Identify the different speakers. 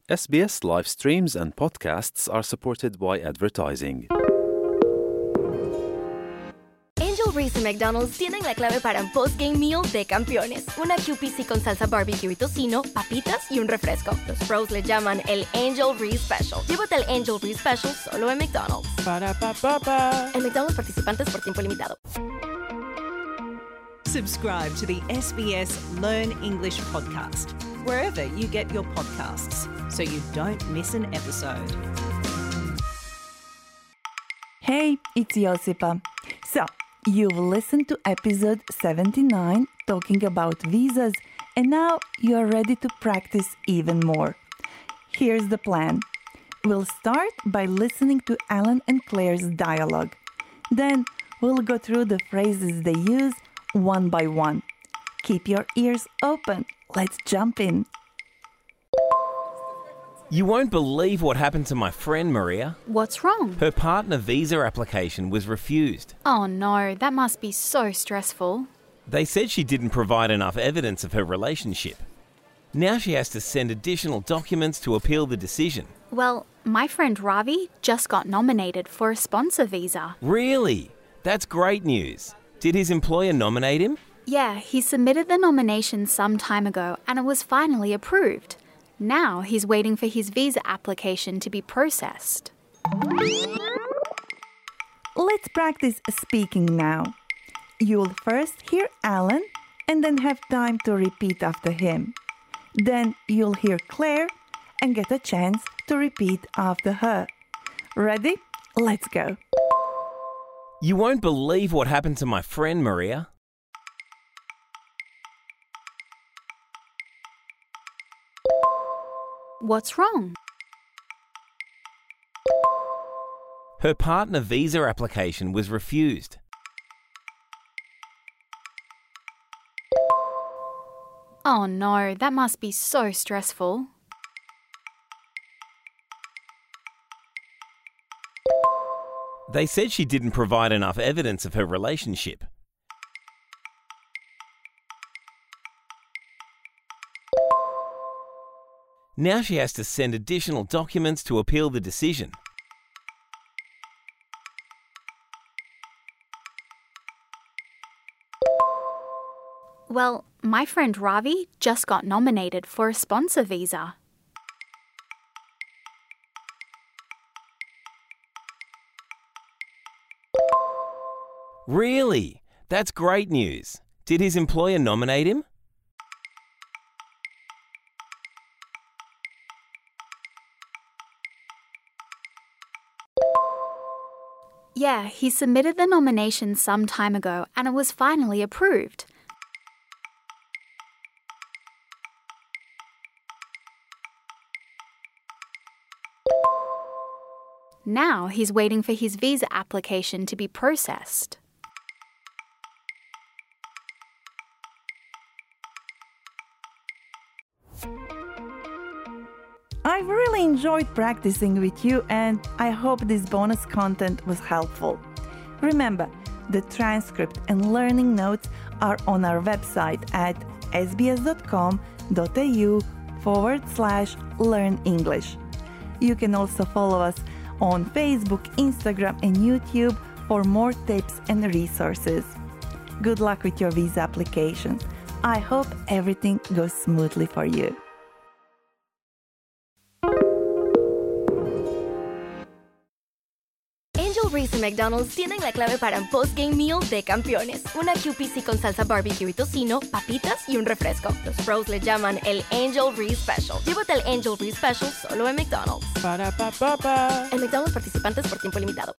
Speaker 1: SBS live streams and podcasts are supported by advertising.
Speaker 2: Angel Reese y McDonald's tienen la clave para un post-game meal de campeones. Una QPC con salsa barbecue y tocino, papitas y un refresco. Los pros le llaman el Angel Reese Special. Llévate el Angel Reese Special solo en McDonald's. En McDonald's participantes por tiempo limitado.
Speaker 3: Subscribe to the SBS Learn English podcast, wherever you get your podcasts, so you don't miss an episode.
Speaker 4: Hey, it's Josipa. So, you've listened to episode 79 talking about visas, and now you're ready to practice even more. Here's the plan. We'll start by listening to Alan and Claire's dialogue. Then we'll go through the phrases they use one by one. Keep your ears open. Let's jump in.
Speaker 5: You won't believe what happened to my friend Maria.
Speaker 6: What's wrong?
Speaker 5: Her partner visa application was refused.
Speaker 6: Oh no, that must be so stressful.
Speaker 5: They said she didn't provide enough evidence of her relationship. Now she has to send additional documents to appeal the decision.
Speaker 6: Well, my friend Ravi just got nominated for a sponsor visa.
Speaker 5: Really? That's great news. Did his employer nominate him?
Speaker 6: Yeah, he submitted the nomination some time ago and it was finally approved. Now he's waiting for his visa application to be processed.
Speaker 4: Let's practice speaking now. You'll first hear Alan and then have time to repeat after him. Then you'll hear Claire and get a chance to repeat after her. Ready? Let's go.
Speaker 5: You won't believe what happened to my friend Maria.
Speaker 6: What's wrong?
Speaker 5: Her partner visa application was refused.
Speaker 6: Oh no, that must be so stressful.
Speaker 5: They said she didn't provide enough evidence of her relationship. Now she has to send additional documents to appeal the decision.
Speaker 6: Well, my friend Ravi just got nominated for a sponsor visa.
Speaker 5: Really? That's great news. Did his employer nominate him?
Speaker 6: Yeah, he submitted the nomination some time ago and it was finally approved. Now he's waiting for his visa application to be processed.
Speaker 4: I've really enjoyed practicing with you and I hope this bonus content was helpful. Remember, the transcript and learning notes are on our website at sbs.com.au/learnenglish. You can also follow us on Facebook, Instagram and YouTube for more tips and resources. Good luck with your visa application. I hope everything goes smoothly for you.
Speaker 2: Angel Reese y McDonald's tienen la clave para un post-game meal de campeones. Una QPC con salsa barbecue y tocino, papitas y un refresco. Los pros le llaman el Angel Reese Special. Llévate el Angel Reese Special solo en McDonald's. En McDonald's participantes por tiempo limitado.